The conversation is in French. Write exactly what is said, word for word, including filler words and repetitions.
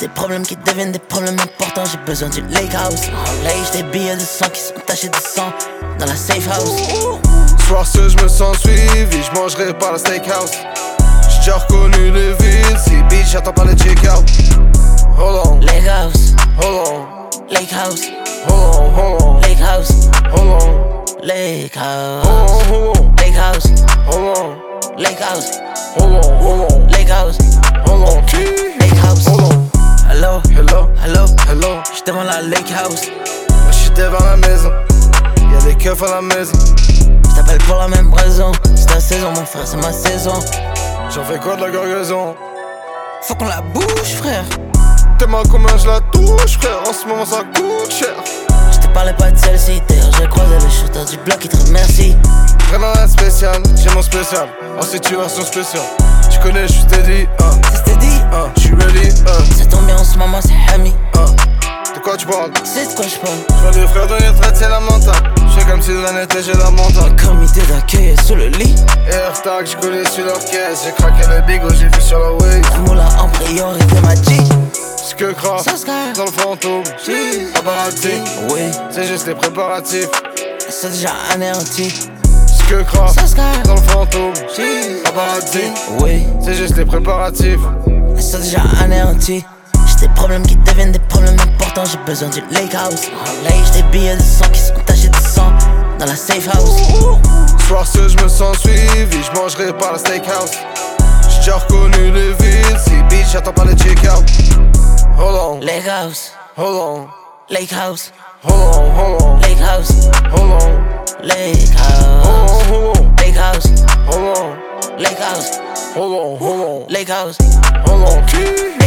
des problèmes qui deviennent des problèmes importants. J'ai besoin du lake house. En lake, des billets de sang qui sont tachés de sang dans la safe house. Soir ce je me sens suivi, je mangerai par la steakhouse. J'ai déjà reconnu les villes, si bitch j'attends pas les check-out. Hold on, Lake house, hold on, lake house, hold on, hold on, lake house, hold on, lake house, hold on, lake house, hold on, lake house, hold on, hold on, lake house, hold on, lake house. hold on. Hello, Hello, hello, hello, j'étais devant la lake house. moi j'suis devant la maison, y'a des keufs à la maison. J't'appelle pour la même raison. C'est ta saison, mon frère, c'est ma saison. J'en fais quoi de la gargaison? Faut qu'on la bouge, frère. T'es mal combien je la touche, frère, en ce moment ça coûte cher. J'te parlais pas de celle-ci, d'ailleurs j'ai croisé le shooter du bloc qui te remercie. Vraiment un spécial, j'ai mon spécial, en situation spéciale. Tu connais, j'suis steady, hein, C'est steady, hein, j'suis ready, hein, ça tombe bien en ce moment, c'est Hami. hein. De quoi tu parles? C'est de quoi j'parle. J'vois des frères de retraite, c'est lamentable. J'fais comme si de rien n'était, j'ai la mentale. Comité d'accueil est sous le lit. Airtag, j'collais sur leur caisse. J'ai craqué le bigot, j'ai vu sur la way. La moula en priorité m'a dit. Ce que craque Ça se gagne. dans le fantôme, paparazzi. Oui, C'est juste les préparatifs. c'est déjà anéanti. Ce que craque Ça se gagne. dans le fantôme, paparazzi. Oui, C'est juste les préparatifs. c'est déjà anéanti. J'ai des problèmes qui deviennent des problèmes importants. J'ai besoin du lake house. En lake, j'ai des billets de sang qui sont tachés de sang dans la safe house. Soir ce je me sens suivi, je mangerai par la steakhouse. J'ai déjà reconnu les villes, si bitch j'attends pas les check-out. Hold on, Lake house, hold on, lake house, hold on, hold on, lake house, hold on, lake house, hold on, lake house, hold on, lake house, hold on, hold on, lake house. hold on, hold on.